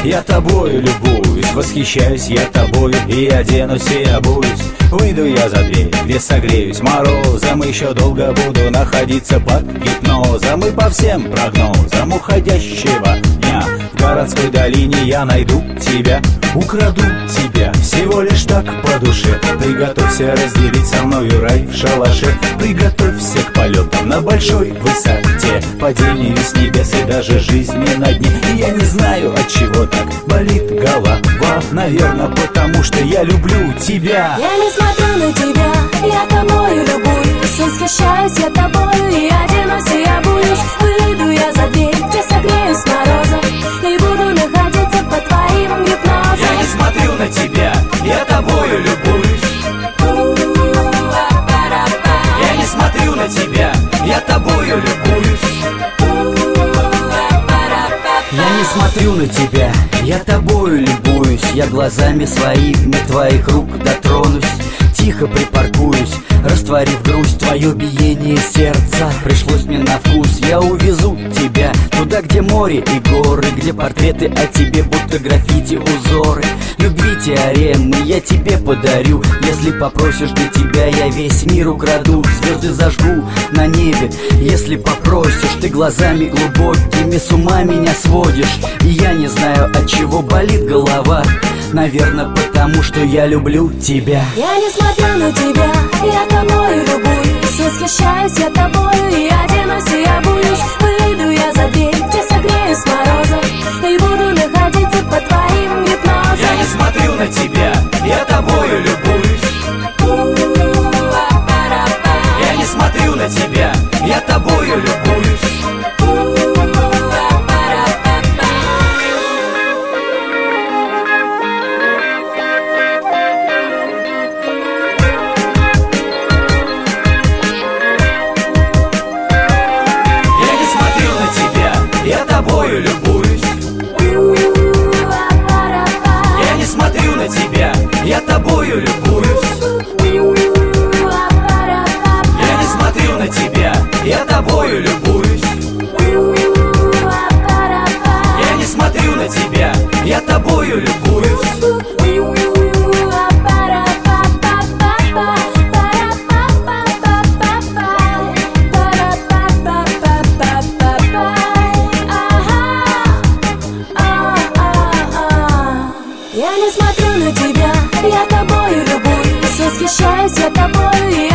я тобою любуюсь. Восхищаюсь я тобою, и оденусь, и обуюсь. Выйду я за дверь, где согреюсь морозом. Еще долго буду находиться под гипнозом. И по всем прогнозам уходящего дня в городской долине я найду тебя, украду тебя, всего лишь так по душе. Приготовься разделить со мною рай в шалаше. Приготовься к полетам на большой высоте, падению с небес и даже жизни на дне. И я не знаю, от чего так болит голова. Наверное, потому что я люблю тебя. Я не смотрю на тебя, я тобою любуюсь. Восхищаюсь я тобою, и оденусь, и обуюсь. Выйду я за дверь, где согреюсь с морозом, и буду находиться под твоим гипнозом. Я не смотрю на тебя, я тобою любуюсь. Я не смотрю на тебя, я тобою любуюсь. Я не смотрю на тебя, я тобою любуюсь. Я глазами своими твоих рук дотронусь. Тихо припаркуюсь, растворив грусть, твое биение сердца пришлось мне на вкус. Я увезу тебя туда, где море и горы, где портреты о тебе, будто граффити узоры. Любви теоремы я тебе подарю. Если попросишь, для тебя я весь мир украду. Звезды зажгу на небе, если попросишь. Ты глазами глубокими с ума меня сводишь. И я не знаю, от чего болит голова. Наверное, потому что я люблю тебя. Я не смотрю на тебя, я тобою любуюсь. Восхищаюсь я тобою, и оденусь, и обуюсь. Выйду я за дверь, где согреюсь с морозом, и буду находиться под твоим гипнозом. Я не смотрю на тебя, я тобою любуюсь. Я не смотрю на тебя, я тобою любуюсь. Я тобою любуюсь. Я не смотрю на тебя, я тобою любуюсь. Я не смотрю на тебя, я тобою любуюсь. Я не смотрю на тебя, я тобою любуюсь. Я не смотрю на тебя, я тобою любуюсь. Восхищаюсь я тобою, и